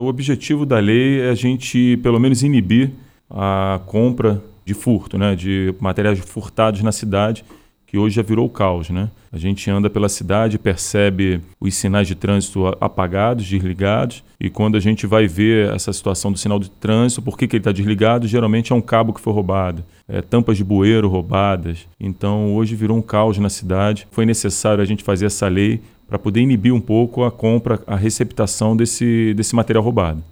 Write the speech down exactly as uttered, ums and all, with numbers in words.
O objetivo da lei é a gente, pelo menos, inibir a compra de furto, né, de materiais furtados na cidade, que hoje já virou caos, né? A gente anda pela cidade, percebe os sinais de trânsito apagados, desligados, e quando a gente vai ver essa situação do sinal de trânsito, por que que ele está desligado? Geralmente é um cabo que foi roubado, é, tampas de bueiro roubadas. Então hoje virou um caos na cidade. Foi necessário a gente fazer essa lei para poder inibir um pouco a compra, a receptação desse, desse material roubado.